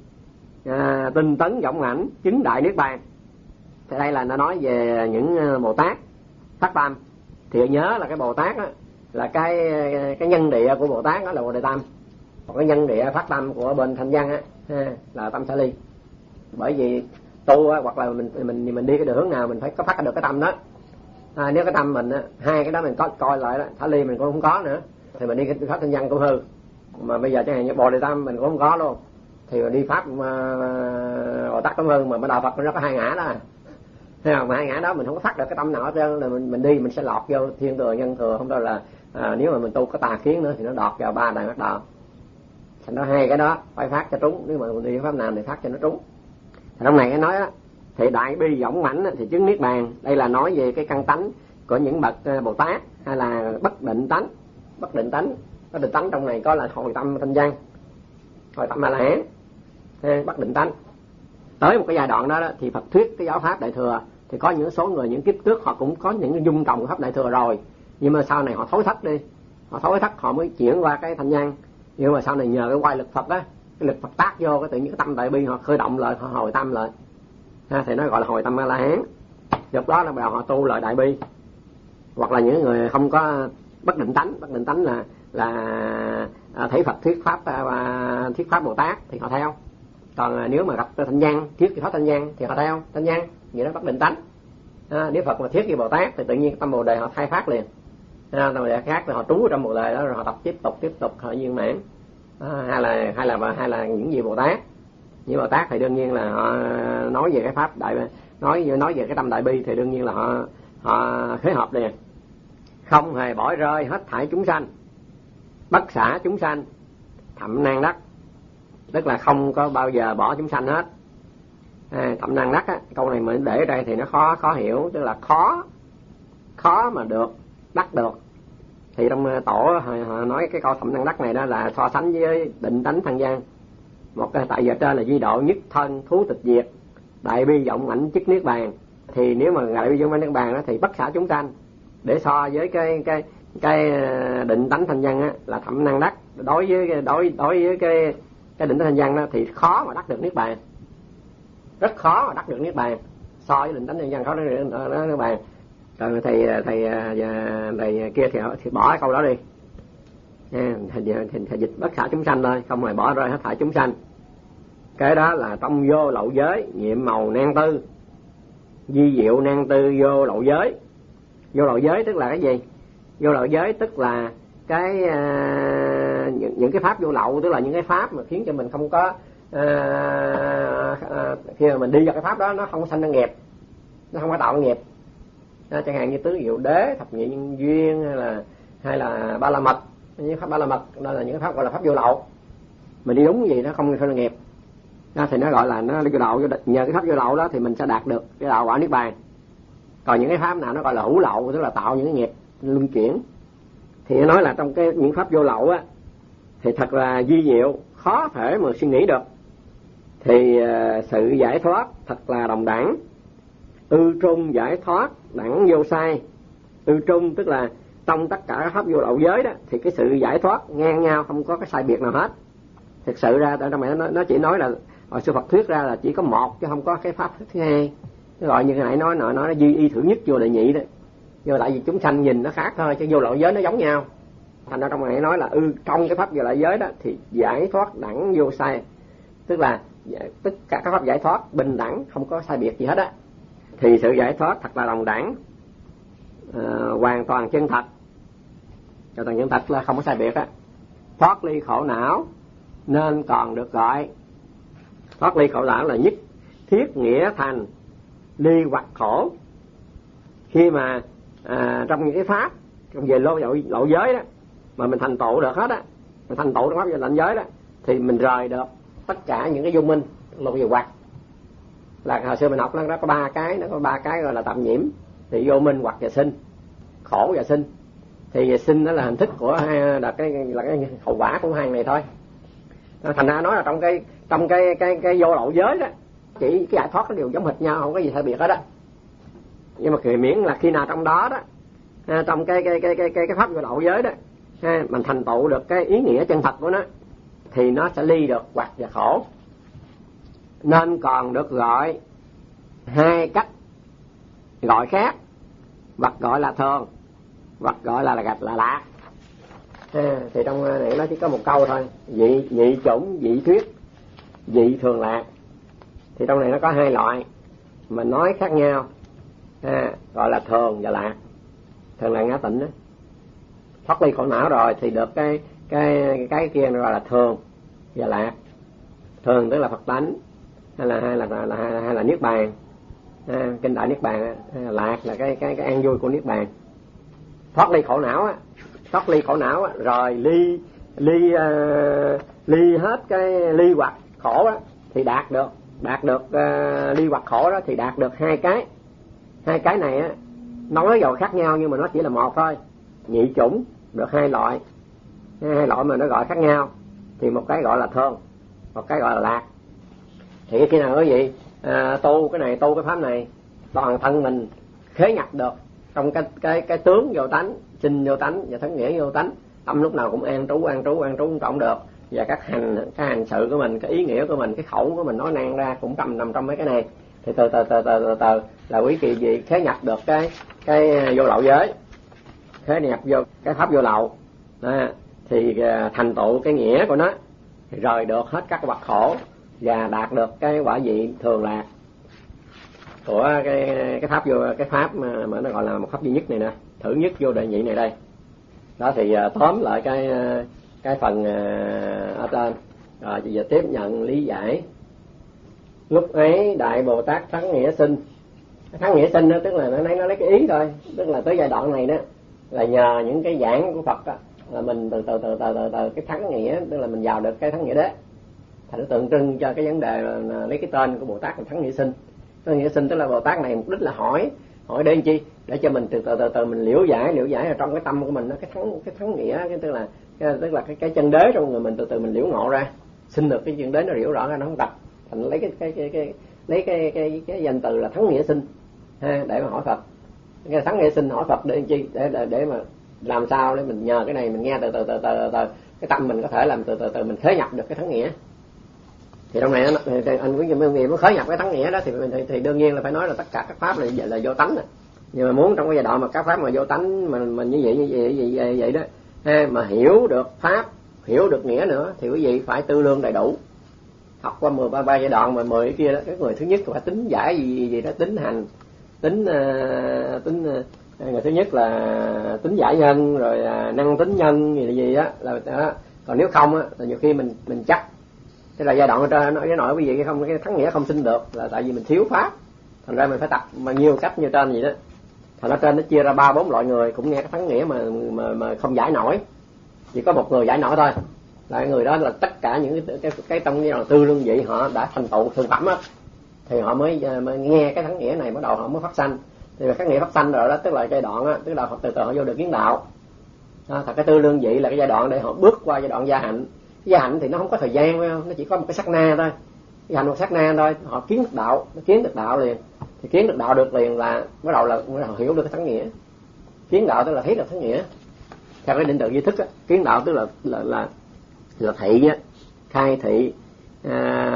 à, tinh tấn dõng mãnh chứng đại niết bàn. Thì đây là nó nói về những Bồ Tát phát tâm. Thì nhớ là cái Bồ Tát á, là cái cái nhân địa của Bồ Tát đó là Bồ Đề Tâm. Còn cái nhân địa phát tâm của bên thanh văn á ha, là tâm xả ly. Bởi vì tu á, hoặc là mình mình mình đi cái đường hướng nào mình phải có phát được cái tâm đó. À, nếu cái tâm mình á, hai cái đó mình có coi lại đó, xả ly mình cũng không có nữa, thì mình đi cái pháp thanh văn cũng hư. Mà bây giờ chẳng hạn như Bồ Đề Tâm mình cũng không có luôn, thì đi pháp Bồ Tát Cảm Ơn mà đạo Phật nó có hai ngã đó. Thấy không? Mà hai ngã đó mình không có phát được cái tâm nào hết trơn, là mình mình đi mình sẽ lọt vô thiên thừa nhân thừa, không thôi là à, nếu mà mình tu có tà kiến nữa thì nó đọt vào ba đại ác đạo. Thành ra hai cái đó phải phát cho trúng, nếu mà mình đi pháp nào thì phát cho nó trúng. Thì trong này cái nói á, thì đại bi dõng mãnh thì chứng niết bàn. Đây là nói về cái căn tánh của những bậc Bồ Tát, hay là bất định tánh. Bất định tánh, bất định tánh trong này có là hồi tâm thanh văn, hồi tâm A La Hán, bất định tánh. Tới một cái giai đoạn đó, đó thì Phật thuyết cái giáo pháp đại thừa, thì có những số người những kiếp trước họ cũng có những cái dung trồng pháp đại thừa rồi, nhưng mà sau này họ thối thất đi, họ thối thất họ mới chuyển qua cái thanh văn. Nhưng mà sau này nhờ cái quay lực Phật đó, cái lực Phật tác vô cái tự nhiên cái tâm đại bi họ khởi động lại, họ hồi tâm lại, ha, thì nó gọi là hồi tâm A La Hán. Lúc đó là họ tu lại đại bi. Hoặc là những người không có bất định tánh, bất định tánh là là thấy Phật thuyết pháp thuyết pháp Bồ Tát thì họ theo. Còn nếu mà gặp thanh văn, thuyết cái pháp thanh văn thì họ theo thanh văn, vậy đó bất định tánh. À, nếu Phật mà thuyết cái Bồ Tát thì tự nhiên tâm Bồ Đề họ khai phát liền. À, tâm Bồ Đề khác rồi họ trú trong Bồ Đề đó, rồi họ tập tiếp tục tiếp tục họ viên mãn. À, hay là hay là hay là những gì Bồ Tát. Những Bồ Tát thì đương nhiên là họ nói về cái pháp đại, nói nói về cái tâm đại bi thì đương nhiên là họ họ khế hợp liền, không hề bỏ rơi hết thảy chúng sanh, bất xả chúng sanh, thậm nan đắc, tức là không có bao giờ bỏ chúng sanh hết. À, thậm nan đắc á, câu này mình để ở đây thì nó khó khó hiểu, tức là khó khó mà được đắc được. Thì trong tổ họ, họ nói cái câu thậm nan đắc này đó là so sánh với định tánh thân gian. Một cái tại giờ trên là duy độ nhất thân thú tịch diệt, đại bi vọng ảnh chức niết bàn. Thì nếu mà đại bi vọng ảnh niết bàn đó thì bất xả chúng sanh, để so với cái cái cái định tánh thanh văn á là thậm năng đắc. Đối với đối đối với cái cái định tánh thanh văn đó thì khó mà đắc được niết bàn, rất khó mà đắc được niết bàn. So với định tánh thanh văn khó đắc được niết bàn. Còn thầy thầy thầy kia thì, thì bỏ cái câu đó đi. Nha, thầy, thầy, thầy dịch bất xả chúng sanh thôi, không hề bỏ rơi hết thảy chúng sanh. Cái đó là trong vô lậu giới, nhiệm màu nan tư, di diệu nan tư vô lậu giới. Vô lậu giới tức là cái gì? Vô lậu giới tức là cái uh, những, những cái pháp vô lậu, tức là những cái pháp mà khiến cho mình không có uh, uh, khi mà mình đi vào cái pháp đó nó không có sanh ra nghiệp, nó không có tạo nghiệp. À, chẳng hạn như tứ diệu đế, thập nhị nhân duyên, hay là hay là ba la mật. Những pháp ba la mật đó là những cái pháp gọi là pháp vô lậu. Mình đi đúng gì nó không sanh ra nghiệp. Đó, thì nó gọi là nó vô lậu. Nhờ cái pháp vô lậu đó thì mình sẽ đạt được cái đạo quả niết bàn. Còn những cái pháp nào nó gọi là hữu lậu, tức là tạo những cái nghiệp luân chuyển, thì nó nói là trong cái những pháp vô lậu á thì thật là vi diệu, khó thể mà suy nghĩ được. Thì uh, sự giải thoát thật là đồng đẳng, ư trung giải thoát đẳng vô sai. Ư trung tức là trong tất cả các pháp vô lậu giới đó thì cái sự giải thoát ngang nhau, không có cái sai biệt nào hết. Thực sự ra trong này nó, nó chỉ nói là hồi sư Phật thuyết ra là chỉ có một chứ không có cái pháp thứ hai. Gọi như nãy nói nói nó duy y thử nhất vô đệ nhị đó. Nhưng mà tại vì chúng sanh nhìn nó khác thôi, chứ vô lậu giới nó giống nhau. Thành ra trong này nói là ư ừ, trong cái pháp vô lậu giới đó thì giải thoát đẳng vô sai, tức là tất cả các pháp giải thoát bình đẳng, không có sai biệt gì hết á. Thì sự giải thoát thật là đồng đẳng, uh, hoàn toàn chân thật. Hoàn toàn chân thật là không có sai biệt á. Thoát ly khổ não nên còn được gọi thoát ly khổ não là nhất thiết nghĩa thành ly hoặc khổ. Khi mà à, trong những cái pháp trong về lô lậu, lậu giới đó mà mình thành tựu được hết á, mình thành tựu trong pháp về lậu giới đó thì mình rời được tất cả những cái vô minh lậu về hoặc. Là hồi xưa mình học nó có ba cái, nó có ba cái gọi là tạm nhiễm, thì vô minh, hoặc và sinh, khổ và sinh. Thì sinh đó là hình thức của hai, là cái là cái hậu quả của hai này thôi. Thành ra nói là trong cái trong cái cái cái vô lậu giới đó chỉ cái giải thoát nó đều giống hệt nhau, không có gì sai biệt hết đó. Nhưng mà kỳ miễn là khi nào trong đó đó à, trong cái cái cái cái cái cái pháp vô lậu giới đó ha, mình thành tựu được cái ý nghĩa chân thật của nó thì nó sẽ ly được hoặc và khổ. Nên còn được gọi hai cách gọi khác, hoặc gọi là thường, hoặc gọi là là gạch là lạc. À, thì trong này nó chỉ có một câu thôi, dị nhị chủng, dị thuyết, dị thường lạc. Thì trong này nó có hai loại mà nói khác nhau, à, gọi là thường và lạc. Thường là ngã tịnh đó, thoát ly khổ não rồi thì được cái cái cái kia gọi là thường và lạc. Thường tức là Phật tánh, hay là hay là là, là, hay, là, hay là niết bàn, à, kinh đại niết bàn. À, lạc là cái cái cái an vui của niết bàn. Thoát ly khổ não á, thoát ly khổ não á, rồi ly ly uh, ly hết cái ly hoặc khổ á thì đạt được đạt được uh, ly hoặc khổ đó thì đạt được hai cái. Hai cái này á nói vào khác nhau nhưng mà nó chỉ là một thôi. Nhị chủng được hai loại, hai loại mà nó gọi khác nhau, thì một cái gọi là thường, một cái gọi là lạc. Thì khi nào quý vị à, tu cái này, tu cái pháp này, toàn thân mình khế nhập được trong cái cái cái tướng vô tánh, sinh vô tánh và thắng nghĩa vô tánh, tâm lúc nào cũng an trú an trú an trú cũng trọng được. Và các hành cái hành sự của mình, cái ý nghĩa của mình, cái khẩu của mình nói năng ra cũng nằm nằm trong mấy cái này. Thì từ từ từ từ từ, từ là quý kỳ vị khế nhập được cái cái vô lậu giới, khế nhập vô cái pháp vô lậu đó, thì thành tựu cái nghĩa của nó, thì rời được hết các vật khổ và đạt được cái quả vị thường lạc của cái cái pháp vô cái pháp mà, mà nó gọi là một pháp duy nhất này nè, thử nhất vô đệ nhị này đây. Đó thì uh, tóm lại cái uh, cái phần uh, ở trên. Rồi giờ tiếp nhận lý giải. Lúc ấy Đại Bồ Tát Thắng Nghĩa sinh, Thắng nghĩa sinh đó, tức là nó lấy nó lấy cái ý thôi, tức là tới giai đoạn này đó là nhờ những cái giảng của Phật đó, là mình từ từ từ từ từ, từ cái thắng nghĩa, tức là mình vào được cái thắng nghĩa đế, thành nó tượng trưng cho cái vấn đề là, là lấy cái tên của Bồ Tát là thắng nghĩa sinh. Thắng nghĩa sinh tức là Bồ Tát này mục đích là hỏi hỏi để làm chi, để cho mình từ từ từ từ mình liễu giải liễu giải ở trong cái tâm của mình đó, cái thắng cái thắng nghĩa, cái tức là cái, tức là cái cái chân đế trong người mình từ từ mình liễu ngộ ra, sinh được cái chân đế nó liễu rõ ra, nó không tập, thành lấy cái cái cái, cái lấy cái cái cái, cái danh từ là thắng nghĩa sinh ha, để mà hỏi Phật. Cái thắng nghĩa sinh hỏi Phật để làm chi, để để, để mà làm sao để mình nhờ cái này mình nghe từ từ từ từ, từ, từ cái tâm mình có thể làm từ từ từ mình khế nhập được cái thắng nghĩa. Thì trong này thì anh quý vị muốn khế nhập cái thắng nghĩa đó thì, thì thì đương nhiên là phải nói là tất cả các pháp là là vô tánh rồi. Nhưng mà muốn trong cái giai đoạn mà các pháp mà vô tánh mà mình như vậy như vậy như vậy, vậy đó ha, mà hiểu được pháp, hiểu được nghĩa nữa thì quý vị phải tư lương đầy đủ. Học qua mười ba ba giai đoạn mà mười cái kia đó, cái người thứ nhất phải tính giải gì gì, gì đó, tính hành, tính uh, tính uh, người thứ nhất là tính giải nhân, rồi uh, năng tính nhân gì gì đó là đó. Còn nếu không á là nhiều khi mình mình chắc, thế là giai đoạn ở trên nói với nội quý vị cái không cái thắng nghĩa không sinh được là tại vì mình thiếu pháp, thành ra mình phải tập mà nhiều cách như trên vậy đó. Thành ra trên nó chia ra ba bốn loại người cũng nghe cái thắng nghĩa mà mà mà không giải nổi, chỉ có một người giải nổi thôi, là người đó là tất cả những cái cái, cái trong cái tư lương vị họ đã thành tựu thường phẩm á, thì họ mới, mới nghe cái thắng nghĩa này bắt đầu họ mới phát sanh. Thì cái nghĩa phát sanh rồi đó tức là giai đoạn á, tức là họ từ từ họ vô được kiến đạo. À, thật cái tư lương vị là cái giai đoạn để họ bước qua giai đoạn gia hạnh. Cái gia hạnh thì nó không có thời gian, phải không? Nó chỉ có một cái sát na thôi, cái hành một sát na thôi, họ kiến được đạo, nó kiến được đạo liền. Thì kiến được đạo được liền là bắt đầu là bắt đầu hiểu được cái thắng nghĩa. Kiến đạo tức là thấy được thắng nghĩa. Theo cái định tượng duy thức á, kiến đạo tức là là là, là thị á, khai thị, à,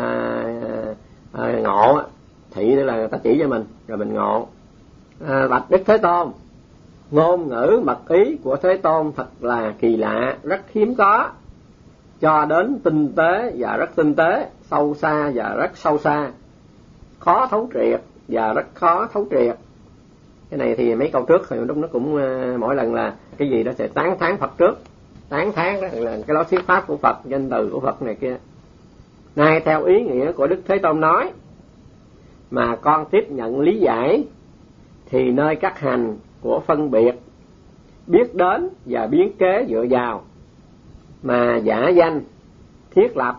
à, ngộ á. Thị tức là người ta chỉ cho mình rồi mình ngộ. À, bạch Đức Thế Tôn, ngôn ngữ mật ý của Thế Tôn thật là kỳ lạ, rất hiếm có, cho đến tinh tế và rất tinh tế, sâu xa và rất sâu xa, khó thấu triệt và rất khó thấu triệt. Cái này thì mấy câu trước thì lúc nó cũng uh, mỗi lần là cái gì đó sẽ tán thán Phật trước, tán thán đó là cái lối thuyết pháp của Phật, danh từ của Phật này kia. Nay theo ý nghĩa của Đức Thế Tôn nói mà con tiếp nhận lý giải, thì nơi các hành của phân biệt, biết đến và biến kế dựa vào, mà giả danh, thiết lập,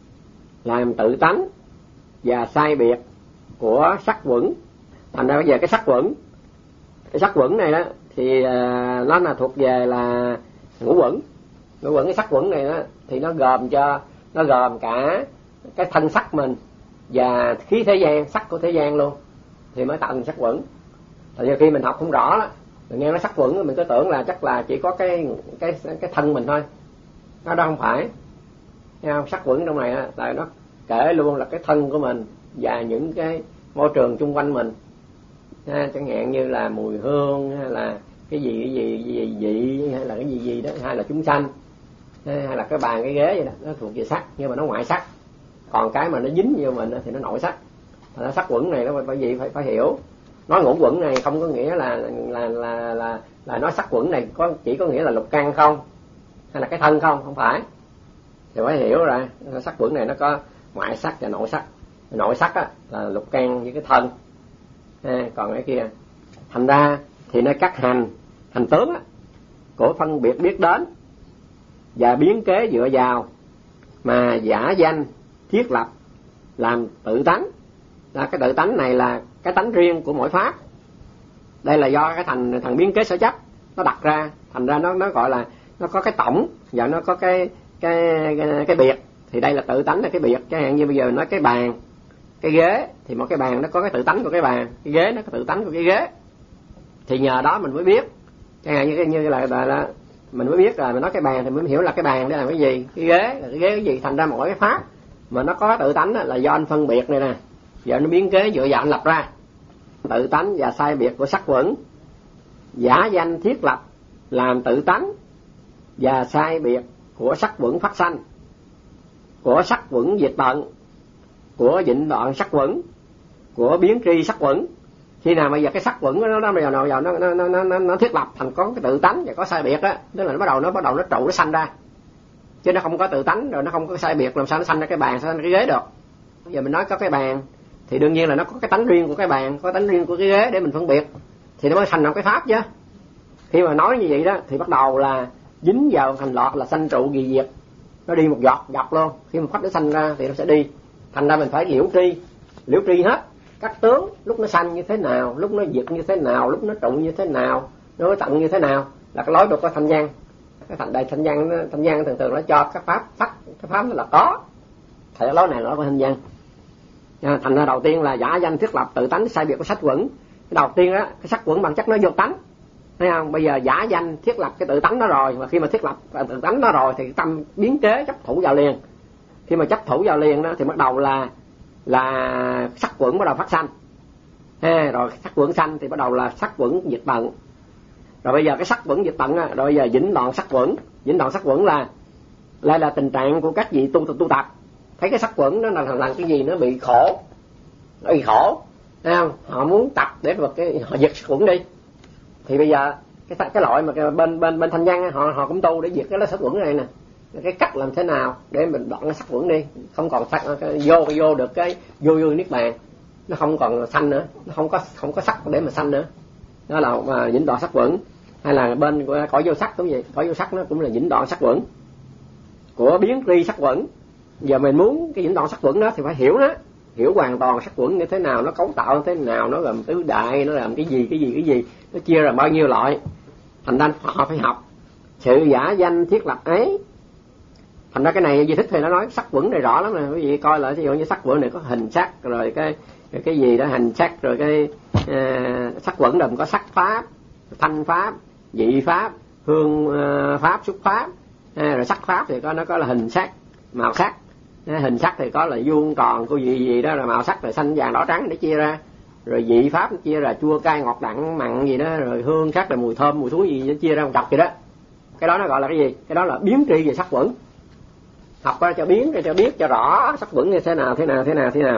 làm tự tánh và sai biệt của sắc quẩn. Thành ra bây giờ cái sắc quẩn, cái sắc quẩn này đó thì uh, nó là thuộc về là ngũ quẩn. Ngũ quẩn cái sắc quẩn này đó thì nó gồm cho nó gồm cả cái thân sắc mình và khí thế gian, sắc của thế gian luôn, thì mới tạo thành sắc quẩn. Tại vì khi mình học không rõ đó, mình nghe nó sắc quẩn mình cứ tưởng là chắc là chỉ có cái cái cái thân mình thôi, nó đâu không phải. Nghe không? Sắc quẩn trong này á, là nó kể luôn là cái thân của mình và những cái môi trường xung quanh mình, ha, chẳng hạn như là mùi hương hay là cái gì cái gì gì vị hay là cái gì gì đó, hay là chúng sanh, hay là cái bàn cái ghế vậy đó, nó thuộc về sắc nhưng mà nó ngoại sắc. Còn cái mà nó dính vô mình thì nó nội sắc. Thành ra sắc quẩn này nó phải gì phải phải hiểu. Nói ngũ quẩn này không có nghĩa là là là là là nói sắc quẩn này có chỉ có nghĩa là lục căn không, hay là cái thân không, không phải. Thì phải hiểu ra sắc quẩn này nó có ngoại sắc và nội sắc. Nội sắc á là lục căn với cái thân, ha, còn cái kia. Thành ra thì nó cắt hành hành tướng á của phân biệt biết đến và biến kế dựa vào, mà giả danh, thiết lập, làm tự tánh. Là cái tự tánh này là cái tánh riêng của mỗi pháp. Đây là do cái thành thằng biến kế sở chấp nó đặt ra, thành ra nó nó gọi là nó có cái tổng và nó có cái cái cái, cái biệt. Thì đây là tự tánh là cái biệt. Chẳng hạn như bây giờ nói cái bàn, cái ghế, thì một cái bàn nó có cái tự tánh của cái bàn, cái ghế nó có tự tánh của cái ghế. Thì nhờ đó mình mới biết. Chẳng hạn như như là, là, là mình mới biết rồi, mình nói cái bàn thì mình mới hiểu là cái bàn để làm cái gì, cái ghế là cái ghế cái gì. Thành ra mỗi cái pháp mà nó có cái tự tánh là do anh phân biệt này nè, giờ nó biến kế dựa vào anh lập ra. Tự tánh và sai biệt của sắc quẩn, giả danh thiết lập, làm tự tánh và sai biệt của sắc quẩn phát sanh, của sắc quẩn diệt tận, của vịnh đoạn sắc quẩn, của biến tri sắc quẩn. Khi nào bây giờ cái sắc quẩn nó nó bây giờ nó nó nó nó nó thiết lập thành có cái tự tánh và có sai biệt á, tức là nó bắt đầu nó bắt đầu nó trụ nó sanh ra. Chứ nó không có tự tánh rồi nó không có sai biệt, làm sao nó sanh ra cái bàn, sao nó sanh ra cái ghế được. Giờ mình nói có cái bàn thì đương nhiên là nó có cái tánh riêng của cái bàn, có tánh riêng của cái ghế để mình phân biệt, thì nó mới thành một cái pháp chứ. Khi mà nói như vậy đó thì bắt đầu là dính vào thành lọt là sanh trụ gì diệt, nó đi một giọt dọc luôn. Khi mà pháp nó sanh ra thì nó sẽ đi, thành ra mình phải liễu tri, liễu tri hết các tướng, lúc nó sanh như thế nào, lúc nó diệt như thế nào, lúc nó trụ như thế nào, nó tận như thế nào, là cái lối được có thanh văn. Cái thành đại thanh văn, thanh văn thường thường nó cho các pháp sắc, cái pháp nó là có, thì cái lối này là lối có thanh văn. Thành ra đầu tiên là giả danh thiết lập tự tánh sai biệt của sắc quẩn. Cái đầu tiên á, cái sắc quẩn bản chất nó vô tánh, thấy không? Bây giờ giả danh thiết lập cái tự tánh đó rồi, mà khi mà thiết lập tự tánh đó rồi thì tâm biến kế chấp thủ vào liền. Khi mà chấp thủ vào liền đó thì bắt đầu là là sắc quẩn bắt đầu phát sanh. Ha, rồi sắc quẩn sanh thì bắt đầu là sắc quẩn diệt tận. Rồi bây giờ cái sắc quẩn diệt tận á, rồi bây giờ vĩnh đoạn sắc quẩn. Vĩnh đoạn sắc quẩn là lại là tình trạng của các vị tu tu tập. Thấy cái sắc quẩn nó là làm cái gì nó bị khổ, nó bị khổ, thấy không? Họ muốn tập để mà cái họ diệt sắc quẩn đi. Thì bây giờ cái cái loại mà cái bên bên bên thanh văn họ họ cũng tu để diệt cái lá sắc quẩn này nè. Cái cách làm thế nào để mình đoạn cái sắc quẩn đi, không còn sắc, cái vô cái vô được cái vô vô niết bàn, nó không còn sanh nữa, nó không có không có sắc để mà sanh nữa. Đó là mà vĩnh đoạn sắc quẩn. Hay là bên của cõi vô sắc cũng vậy, cõi vô sắc nó cũng là vĩnh đoạn sắc quẩn của biến tri sắc quẩn. Giờ mình muốn cái vĩnh đoạn sắc quẩn đó thì phải hiểu nó, hiểu hoàn toàn sắc quẩn như thế nào, nó cấu tạo như thế nào, nó làm tứ đại, nó làm cái gì cái gì cái gì, nó chia ra bao nhiêu loại. Thành ra họ phải học sự giả danh thiết lập ấy. Thành ra cái này Di Thích thì nó nói sắc quẩn này rõ lắm nè, quý vị coi lại ví dụ như sắc quẩn này có hình sắc, rồi cái cái gì đó hình sắc, rồi cái uh, sắc quẩn đồng có sắc pháp, thanh pháp, vị pháp, hương uh, pháp, xúc pháp, à, rồi sắc pháp thì có nó có là hình sắc, màu sắc. À, hình sắc thì có là vuông tròn, cô gì gì đó, là màu sắc là xanh vàng đỏ trắng để chia ra. Rồi vị pháp nó chia ra chua cay ngọt đắng mặn gì đó, rồi hương sắc là mùi thơm mùi thúi gì nó chia ra một cặp vậy đó. Cái đó nó gọi là cái gì? Cái đó là biến tri về sắc quẩn. Học ra cho biến, cho biết cho rõ sắc quẩn như thế nào thế nào thế nào thế nào.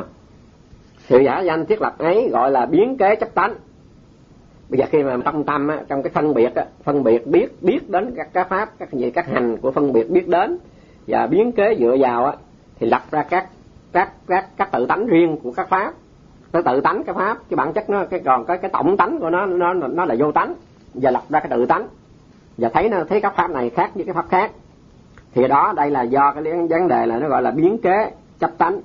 Sự giả danh thiết lập ấy gọi là biến kế chấp tánh. Bây giờ khi mà trong tâm á, trong cái phân biệt á, phân biệt biết biết đến các các pháp, các gì các hành của phân biệt biết đến và biến kế dựa vào á, thì lập ra các các các các tự tánh riêng của các pháp. Cái tự tánh cái pháp, cái bản chất nó cái còn cái cái tổng tánh của nó nó nó là vô tánh, và lập ra cái tự tánh và thấy nó thấy các pháp này khác với cái pháp khác. Thì đó đây là do cái vấn đề là nó gọi là biến kế chấp tánh.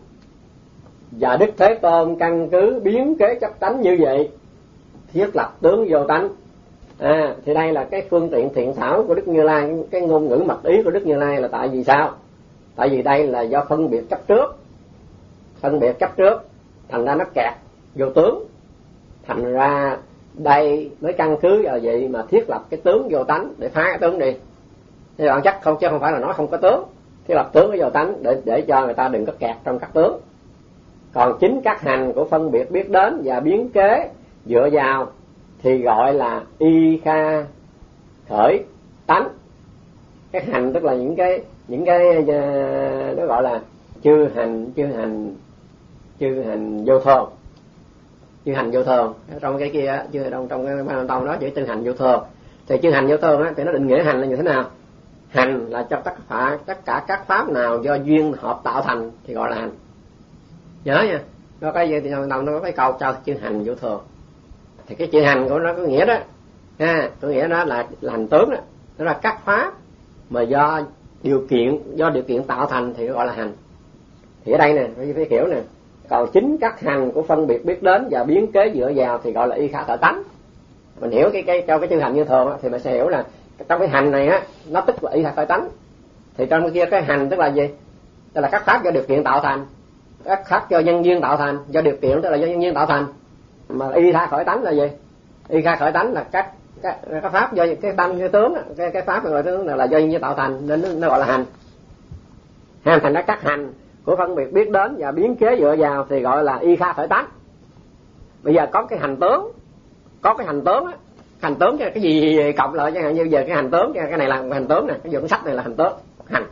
Và Đức Thế Tôn căn cứ biến kế chấp tánh như vậy thiết lập tướng vô tánh. À, thì đây là cái phương tiện thiện xảo của Đức Như Lai, cái ngôn ngữ mật ý của Đức Như Lai là tại vì sao? Tại vì đây là do phân biệt chấp trước, phân biệt chấp trước, thành ra nó kẹt vô tướng, thành ra đây mới căn cứ vào vậy mà thiết lập cái tướng vô tánh để phá cái tướng đi. Thì bản chất không chứ không phải là nói không có tướng, thiết lập tướng cái vô tánh để để cho người ta đừng có kẹt trong các tướng. Còn chính các hành của phân biệt biết đến và biến kế dựa vào thì gọi là y kha khởi tánh. Cái hành tức là những cái những cái nó gọi là chư hành chư hành chư hành vô thường, chư hành vô thường trong cái kia chưa trong trong cái ban đầu đó chữ chư hành vô thường. Thì chư hành vô thường á, thì nó định nghĩa hành là như thế nào? Hành là cho tất cả tất cả các pháp nào do duyên hợp tạo thành thì gọi là hành. Nhớ nha, nó cái gì thì đầu nó có cái câu cho chư hành vô thường. Thì cái chữ hành của nó có nghĩa đó, ha, có nghĩa đó là, là hành tướng đó, đó là các pháp mà do điều kiện do điều kiện tạo thành thì gọi là hành. Thì ở đây nè, phải hiểu nè, còn chính các hành của phân biệt biết đến và biến kế dựa vào thì gọi là y khả tự tánh. Mình hiểu cái cái cho cái chữ hành như thường thì mình sẽ hiểu là trong cái hành này á, nó tức là y khả tự tánh. Thì trong cái kia cái hành tức là gì? Tức là các pháp do điều kiện tạo thành, các pháp do nhân duyên tạo thành, do điều kiện tức là do nhân duyên tạo thành. Mà y tha khởi tánh là gì? Y tha khởi tánh là các các, các pháp do cái tâm cái tướng, cái cái pháp gọi tướng là do nhân duyên tạo thành nên nó, nó gọi là hành. Ha, thành ra các hành của phân biệt biết đến và biến kế dựa vào thì gọi là y kha khởi tánh. Bây giờ có cái hành tướng, có cái hành tướng á, hành tướng cái gì cộng lại chẳng hạn như giờ cái hành tướng, cái này là hành tướng nè, cái cuốn sách này là hành tướng, hành.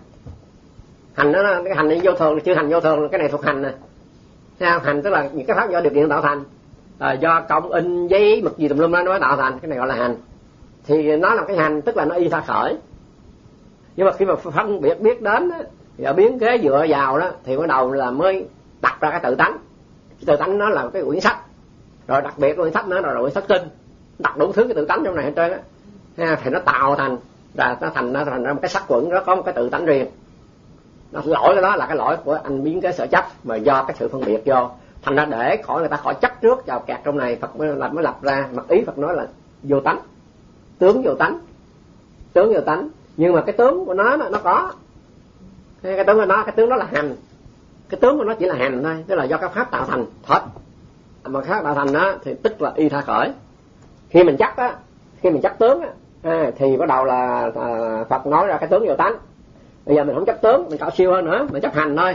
Hành nó cái hành này vô thường, chưa hành vô thường, cái này thuộc hành nè. Sao? Hành tức là những cái pháp do điều kiện tạo thành, à, do công in giấy mực gì tùm lum đó nó mới tạo thành, cái này gọi là hành. Thì nó là cái hành tức là nó y tha khởi. Nhưng mà khi mà phân biệt biết đến á, và biến kế dựa vào đó thì bắt đầu là mới đặt ra cái tự tánh. Cái tự tánh nó là cái quyển sách, rồi đặc biệt quyển sách nó là quyển sách kinh, đặt đủ thứ cái tự tánh trong này hết trơn á, thì nó tạo thành là nó thành nó thành ra một cái sắc quẩn, nó có một cái tự tánh riêng. Nó lỗi cái đó là cái lỗi của anh biến cái sở chấp mà do cái sự phân biệt vô, thành ra để khỏi người ta khỏi chấp trước vào kẹt trong này, Phật mới lập mới lập ra mặt ý Phật nói là vô tánh, tướng vô tánh, tướng vô tánh. Nhưng mà cái tướng của nó nó có cái tướng của nó, cái tướng đó là hành, cái tướng của nó chỉ là hành thôi, tức là do cái pháp tạo thành thật. Mà cái pháp tạo thành đó thì tức là y tha khởi. Khi mình chấp á, khi mình chấp tướng á, à, thì bắt đầu là à, Phật nói ra cái tướng vô tánh. Bây giờ mình không chấp tướng, mình cao siêu hơn nữa, mình chấp hành thôi.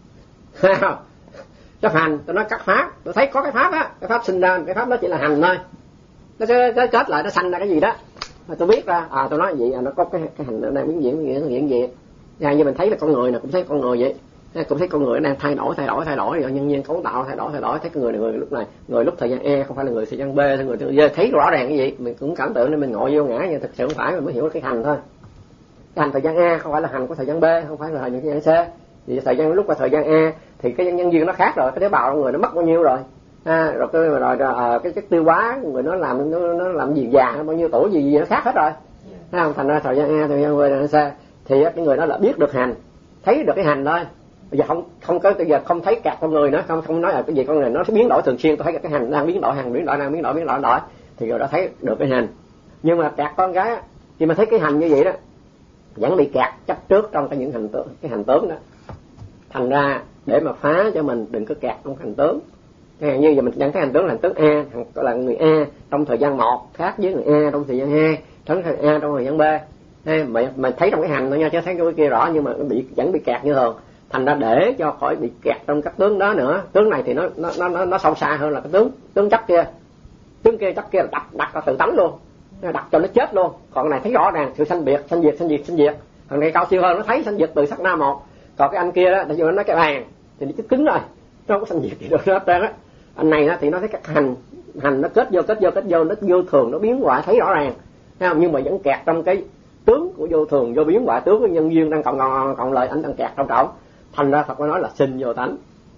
Chấp hành, tôi nói các pháp, tôi thấy có cái pháp á, cái pháp sinh ra, cái pháp đó chỉ là hành thôi. Nó sẽ kết lại nó sanh ra cái gì đó. Rồi tôi biết ra, à tôi nói vậy, à, nó có cái cái hành nó đang biến diễn, biến diễn gì. Như mình thấy là con người nè, cũng thấy con người vậy. Cũng thấy con người đang thay đổi, thay đổi, thay đổi, rồi nhân nhiên cấu tạo thay đổi, thay đổi. Thấy con người này, người lúc này, người lúc thời gian E không phải là người thời gian B, người thời gian thấy rõ ràng cái gì, mình cũng cảm tưởng nên mình ngồi vô ngã, nhưng thực sự không phải, mình mới hiểu cái hành thôi. Cái hành thời gian A không phải là hành của thời gian B, không phải là hành của thời gian C. Vì thời gian lúc qua thời gian A thì cái nhân duyên nó khác rồi, cái tế bào của người nó mất bao nhiêu rồi. À, rồi cái rồi, rồi à, cái chất tiêu hóa của người nó làm nó, nó làm gì già bao nhiêu tuổi gì gì nó khác hết rồi. Thấy không? Thành ra thời gian A, thời gian B, thời gian C thì cái người đó là biết được hành, thấy được cái hành thôi. Bây giờ không không có bây giờ không thấy kẹt con người nữa, không không nói là cái gì con người nó sẽ biến đổi thường xuyên, tôi thấy cái hành đang biến đổi, hành biến đổi, đang biến đổi, biến đổi, biến đổi thì rồi đó thấy được cái hành. Nhưng mà kẹt con gái thì mà thấy cái hành như vậy đó vẫn bị kẹt chấp trước trong cái những hành tướng, cái hành tướng đó. Thành ra để mà phá cho mình đừng có kẹt trong hành tướng. Cái như giờ mình đang thấy hành tướng là hành tướng A, là người A trong thời gian một khác với người A trong thời gian hai, thắng thằng A trong thời gian B. Mà mình thấy trong cái hành thôi nha, chứ thấy cái kia rõ nhưng mà nó bị vẫn bị kẹt như thường. Thành ra để cho khỏi bị kẹt trong các tướng đó nữa, tướng này thì nó nó nó nó sâu xa hơn là cái tướng tướng chấp kia. Tướng kia chấp kia là đặt đặt là tự tánh luôn, đặt cho nó chết luôn. Còn cái này thấy rõ ràng sự sanh biệt, sanh diệt, sanh diệt, sanh diệt. Thằng này cao siêu hơn, nó thấy sanh diệt từ sắc na một. Còn cái anh kia đó, tại vì nó nói cái bàn thì nó cứ cứng rồi, nó không có sanh diệt gì được hết trơn á. Anh này đó thì nó thấy các hành hành nó kết vô kết vô kết vô, nó vô thường, nó biến hoại thấy rõ ràng, thấy không? Nhưng mà vẫn kẹt trong cái tướng của vô thường, vô biến hoại, tướng của nhân duyên đang cộng cộng, cộng lại, anh đang kẹt trong trọng. Thành ra Phật mới nói là sinh vô tánh.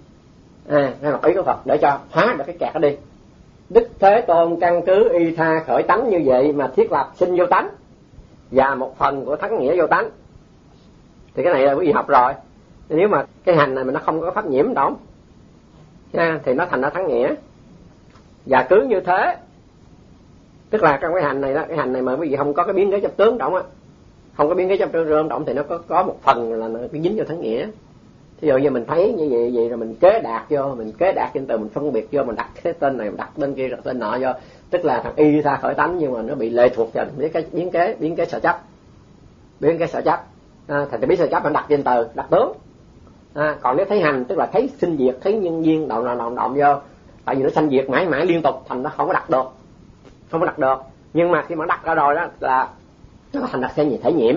À, đây là ý của Phật để cho phá được cái kẹt đó đi. Đức Thế Tôn căn cứ y tha khởi tánh như vậy mà thiết lập sinh vô tánh và một phần của thắng nghĩa vô tánh. Thì cái này là quý vị học rồi. Nếu mà cái hành này mà nó không có pháp nhiễm đâu nha, thì nó thành ra thắng nghĩa. Và cứ như thế, tức là trong cái hành này đó, cái hành này mà quý vị không có cái biến cái chấp tướng động á, không có biến cái chấp tướng động thì nó có có một phần là nó cái dính vô thắng nghĩa. Thí dụ như mình thấy như vậy vậy rồi mình kế đạt vô, mình kế đạt trên từ mình phân biệt vô, mình đặt cái tên này, mình đặt tên kia, đặt tên nọ vô, tức là thằng y tha khởi tánh nhưng mà nó bị lệ thuộc vào biến cái biến cái biến cái sở chấp, biến cái sở chấp. À, thành biến sở chấp mình đặt trên từ, đặt tướng. À, còn nếu thấy hành tức là thấy sinh diệt, thấy nhân duyên động động động động vô, tại vì nó sanh diệt mãi mãi liên tục, thành nó không có đặt được, không có đặt được. Nhưng mà khi mà đặt ra rồi đó là nó thành đặt xem gì thể nhiễm,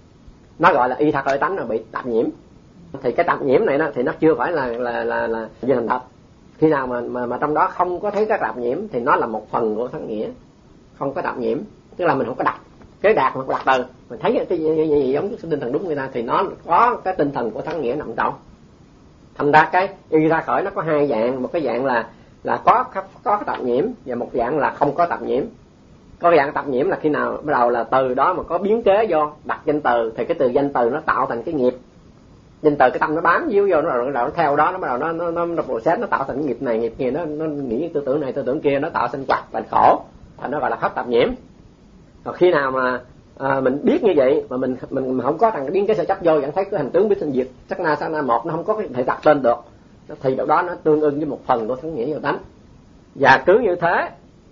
nó gọi là y tha khởi tánh là bị tạp nhiễm. Thì cái tạp nhiễm này đó thì nó chưa phải là là là là vô thành thật. Khi nào mà mà mà trong đó không có thấy các tạp nhiễm thì nó là một phần của thắng nghĩa, không có tạp nhiễm, tức là mình không có đặt cái đạt mà đặt từ, mình thấy cái gì, gì, gì giống cái tinh thần đúng người ta thì nó có cái tinh thần của thắng nghĩa nằm trong. Thành ra cái y ra khởi nó có hai dạng, một cái dạng là là có có cái tạp nhiễm và một dạng là không có tạp nhiễm. Có cái dạng tạp nhiễm là khi nào bắt đầu là từ đó mà có biến kế vô đặt danh từ thì cái từ danh từ nó tạo thành cái nghiệp. Danh từ cái tâm nó bám víu vô, nó rồi nó theo đó, nó bắt đầu nó nó nó nó process, nó tạo thành nghiệp này nghiệp kia, nó nó nghĩ tư tưởng này tư tưởng kia, nó tạo thành quạt thành khổ, thành nó gọi là pháp tạp nhiễm. Còn khi nào mà à, mình biết như vậy mà mình mình không có thằng biến cái sở chấp vô, vẫn thấy cái hành tướng biến sinh diệt sắc na sắc na một nó không có thể đặt tên được, thì đâu đó nó tương ưng với một phần của thắng nghĩa vô tánh. Và cứ như thế,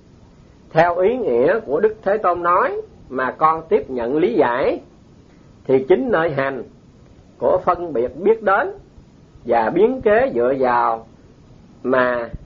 theo ý nghĩa của Đức Thế Tôn nói mà con tiếp nhận lý giải, thì chính nơi hành của phân biệt biết đến và biến kế dựa vào mà